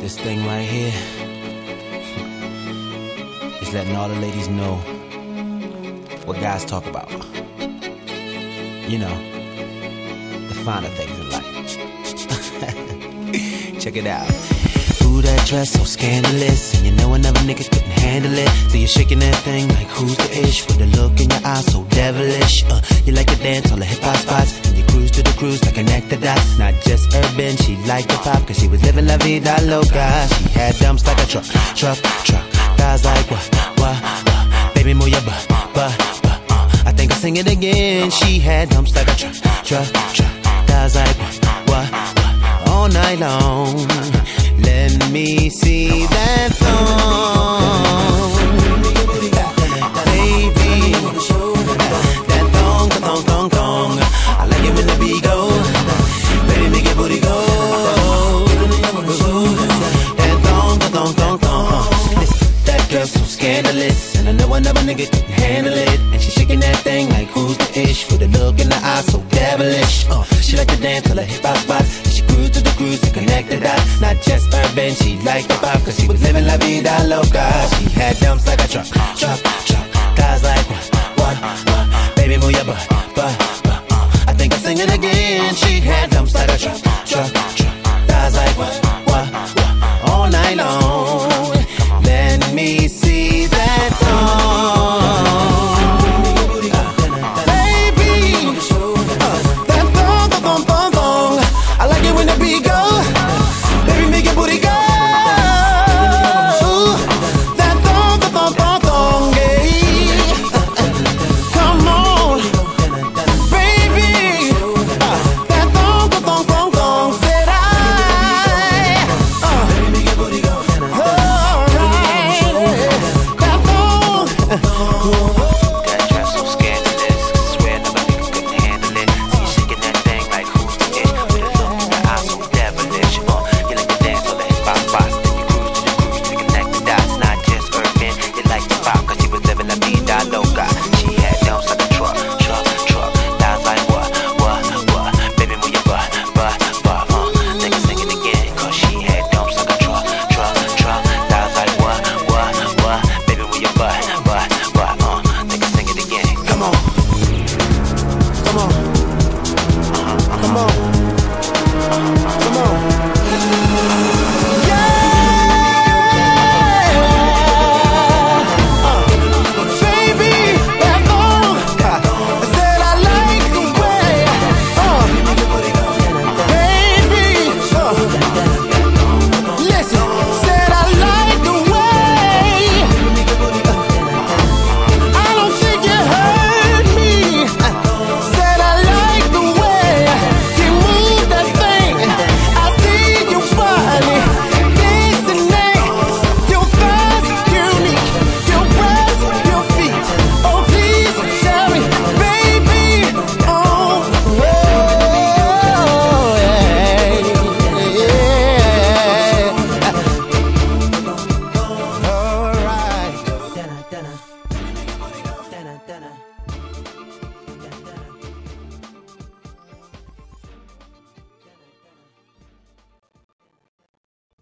This thing right here is letting all the ladies know what guys talk about. You know, the finer things in life. Check it out. Ooh, that dress so scandalous, and you know another nigga couldn't handle it. So you're shaking that thing like who's the ish, with a look in your eyes so devilish. You like to dance on the hip hop spots, and you cruise to the cruise like connect the dots. Not just urban, she liked the pop, cause she was living la vida loca. She had dumps like a truck. Guys like what? Baby, move your butt. I think I'll sing it again. She had dumps like a truck. Guys like what? All night long. Let me see that thong, baby. That thong. I like it when the beat go. Baby, make your booty go. That thong. Listen, that girl so scandalous, and I know another nigga can handle it. And she shaking that thing like who's the ish, with a look in the eye so devilish. She like to dance till her hip hop spots. She cruise to the cruise and connect the dots. Not just urban, she liked the pop, cause she was living la vida loca. She had dumps like a truck. Guys like what? Baby, move your butt. I think I'll sing it again. She had dumps like a truck.